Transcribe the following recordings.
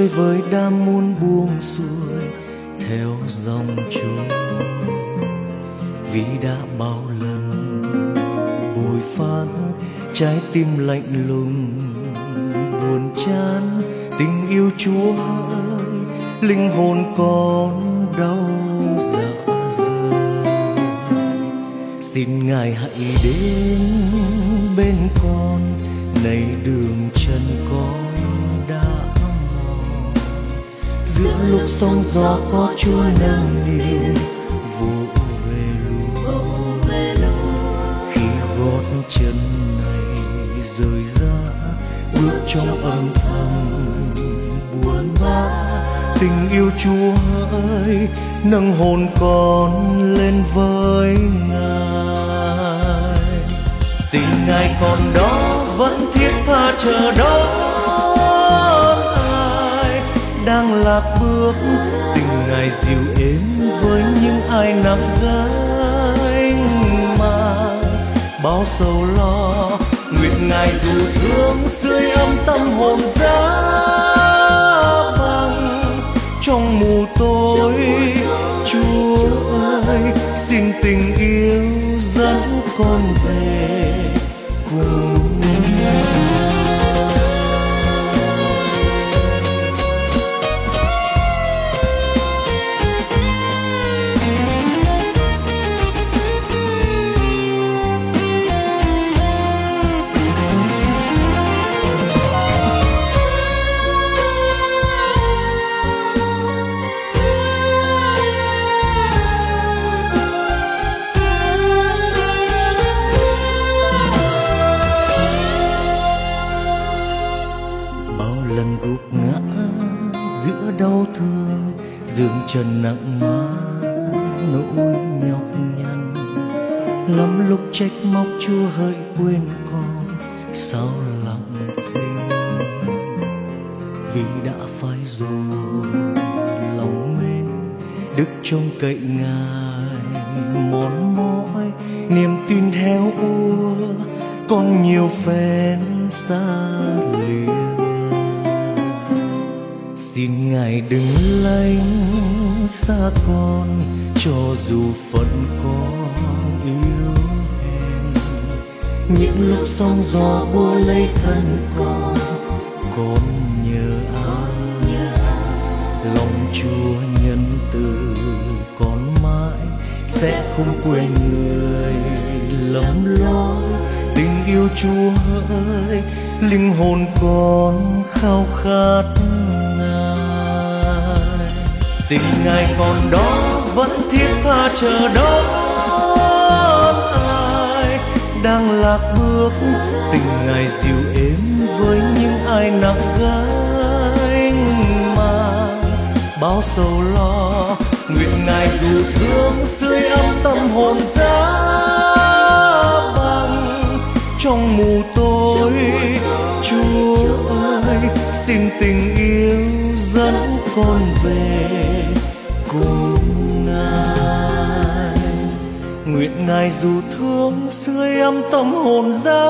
chơi với đã muốn buông xuôi theo dòng trôi. Vì đã bao lần bồi phán trái tim lạnh lùng buồn chán, tình yêu Chúa ơi linh hồn con đau dạ rời. Xin Ngài hãy đến bên con, này đường chân con đã mòn. Giữa lúc sóng gió có Chúa nâng niu vỗ về lùa. Khi gót chân này rời ra bước trong âm thầm buồn bã, tình yêu Chúa ơi nâng hồn con lên với Ngài. Tình Ngài còn đó vẫn thiết tha chờ đón ai đang lạc bước. Tình Ngài dịu êm với những ai nặng gánh mang bao sầu lo. Nguyện Ngài dù thương sưởi ấm tâm hồn giá băng trong mù tối. Chúa ơi xin tình yêu dẫn con về cùng Ngài. Lần gục ngã giữa đau thương, giường trần nặng má nỗi nhọc nhằn. Lắm lúc trách móc Chúa hỡi quên con sao lặng thinh. Vì đã phai rồi lòng mến, đức trông cậy Ngài mòn mỏi. Niềm tin héo úa con nhiều phen xa lìa. Xin Ngài đừng lánh xa con, cho dù phận con yếu hèn. Những lúc sóng gió bủa lấy thân con nhờ ai. Lòng Chúa nhân từ con mãi sẽ không quên người lầm lỗi. Tình yêu Chúa ơi linh hồn con khao khát Ngài. Tình Ngài còn đó vẫn thiết tha chờ đón ai đang lạc bước. Tình Ngài dịu êm với những ai nặng gánh mang bao sầu lo. Nguyện Ngài dù thương sưởi ấm tâm hồn giá băng trong mù tối. Chúa ơi xin tình yêu dẫn con về cùng Ngài. Nguyện Ngài dù thương sưởi ấm tâm hồn giá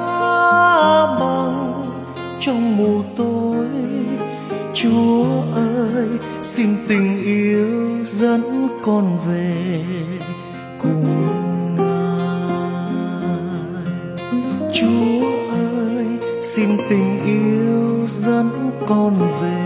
băng trong mù tối. Chúa ơi xin tình yêu dẫn con về cùng Ngài. Chúa ơi xin tình yêu dẫn con về